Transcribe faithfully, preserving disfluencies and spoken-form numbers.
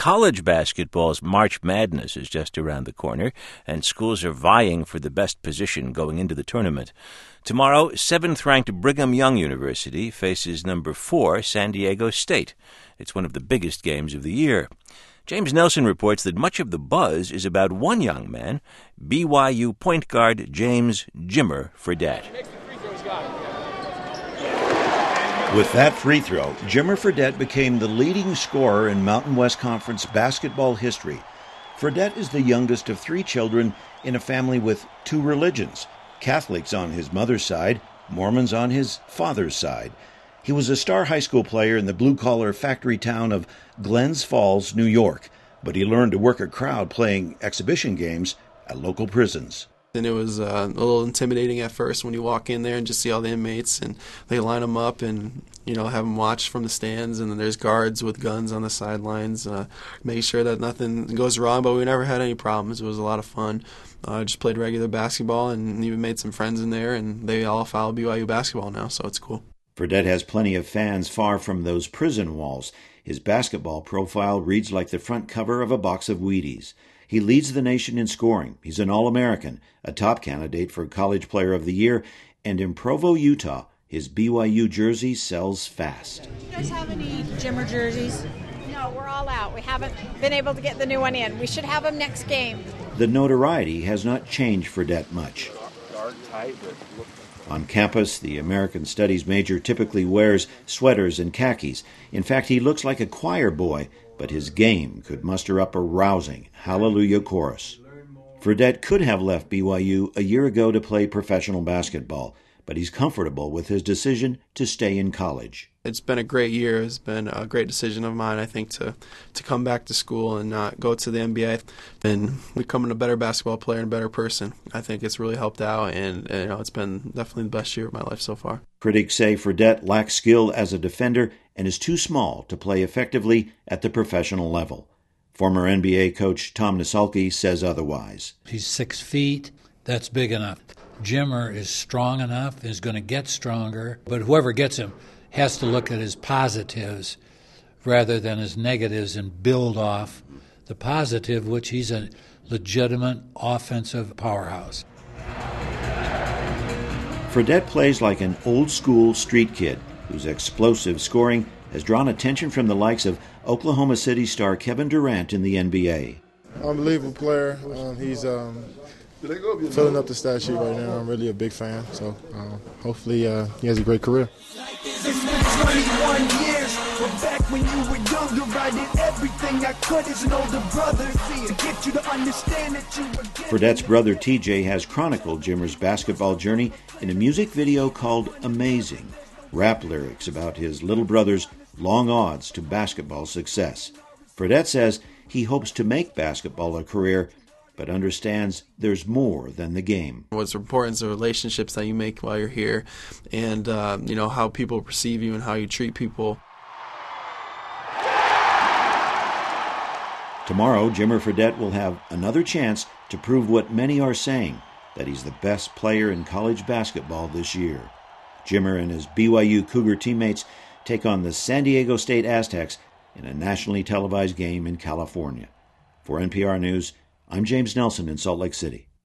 college basketball's March Madness is just around the corner, and schools are vying for the best position going into the tournament. Tomorrow, seventh-ranked Brigham Young University faces number four San Diego State. It's one of the biggest games of the year. James Nelson reports that much of the buzz is about one young man, B Y U point guard James Jimmer Fredette. With that free throw, Jimmer Fredette became the leading scorer in Mountain West Conference basketball history. Fredette is the youngest of three children in a family with two religions, Catholics on his mother's side, Mormons on his father's side. He was a star high school player in the blue-collar factory town of Glens Falls, New York, but he learned to work a crowd playing exhibition games at local prisons. And it was uh, a little intimidating at first when you walk in there and just see all the inmates, and they line them up and, you know, have them watch from the stands, and then there's guards with guns on the sidelines, uh, making sure that nothing goes wrong, but we never had any problems. It was a lot of fun. I uh, just played regular basketball and even made some friends in there, and they all follow B Y U basketball now, so it's cool. Fredette has plenty of fans far from those prison walls. His basketball profile reads like the front cover of a box of Wheaties. He leads the nation in scoring. He's an All-American, a top candidate for College Player of the Year, and in Provo, Utah, his B Y U jersey sells fast. Do you guys have any Jimmer jerseys? No, we're all out. We haven't been able to get the new one in. We should have them next game. The notoriety has not changed Fredette much. On campus, the American Studies major typically wears sweaters and khakis. In fact, he looks like a choir boy, but his game could muster up a rousing Hallelujah chorus. Fredette could have left B Y U a year ago to play professional basketball, but he's comfortable with his decision to stay in college. It's been a great year. It's been a great decision of mine, I think, to, to come back to school and not go to the N B A and becoming a better basketball player and a better person. I think it's really helped out, and, and you know, it's been definitely the best year of my life so far. Critics say Fredette lacks skill as a defender and is too small to play effectively at the professional level. Former N B A coach Tom Nisulke says otherwise. He's six feet. That's big enough. Jimmer is strong enough, is going to get stronger, but whoever gets him has to look at his positives rather than his negatives and build off the positive, which he's a legitimate offensive powerhouse. Fredette plays like an old-school street kid whose explosive scoring has drawn attention from the likes of Oklahoma City star Kevin Durant in the N B A. Unbelievable player. Um, he's um, filling up the stat sheet right now. I'm really a big fan, so uh, hopefully uh, he has a great career. Fredette's brother T J has chronicled Jimmer's basketball journey in a music video called Amazing. Rap lyrics about his little brother's long odds to basketball success. Fredette says he hopes to make basketball a career, but understands there's more than the game. What's important is the relationships that you make while you're here, and uh, you know, how people perceive you and how you treat people. Tomorrow, Jimmer Fredette will have another chance to prove what many are saying, that he's the best player in college basketball this year. Jimmer and his B Y U Cougar teammates take on the San Diego State Aztecs in a nationally televised game in California. For N P R News, I'm James Nelson in Salt Lake City.